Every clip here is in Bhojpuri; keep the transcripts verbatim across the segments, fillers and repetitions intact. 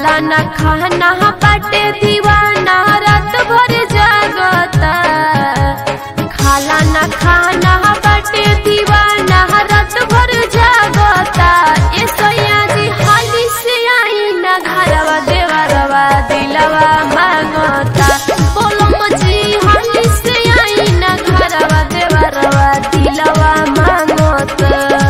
खाला न खाना बाटे दीवाना रात भर जागता। खाला न खाना बाटे दीवाना रात भर जागता। ए सैया जी हाली से आई न घरवा देवरवा दिलवा मांगता। बोलो मजी हाली से आई न घरवा देवरवा दिलवा मांगता।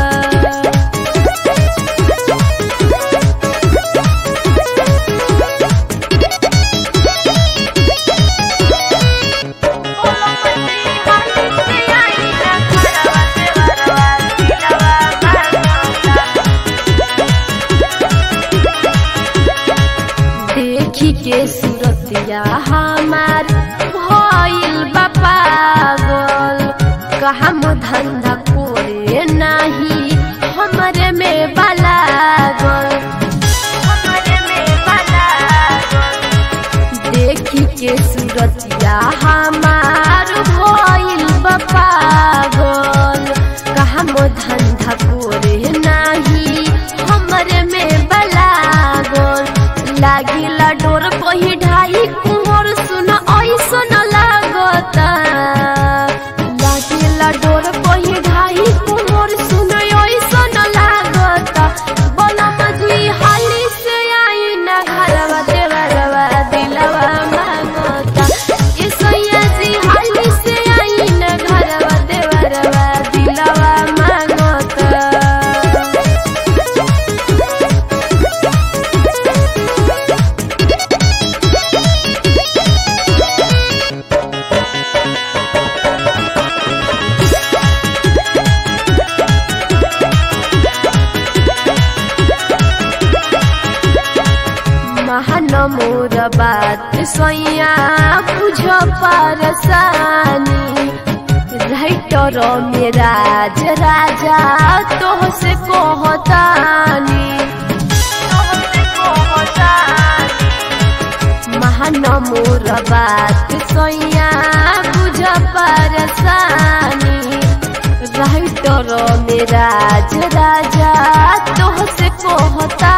देखी के सूरतिया हमार भइल बा पागल। कहम धंधा कोरे नाही हमरे में बलागल। हमरे में बलागल देखी के सूरतिया हमार भइल बा पागल। कहम धंधा कोरे नाही हमरे में बलागल। लागिला डोर कही ढाई कुहर सुन ऐसन लागता। लागिला डोर कही ढाई कुहर सुन ऐसन लागता। बोला मजी हाली से आई न घरवा देवरवा दिलवा मांगता। ए सैया जी हाली से आई न घरवा देवरवा दिलवा मांगता। महान मोर बात सैया बुझ परसानी। राइटर मेराज राजा तोह से कहतानी। महान मोर बात सैया बुझ परसानी। राइटर मेराज राजा तोह से कहता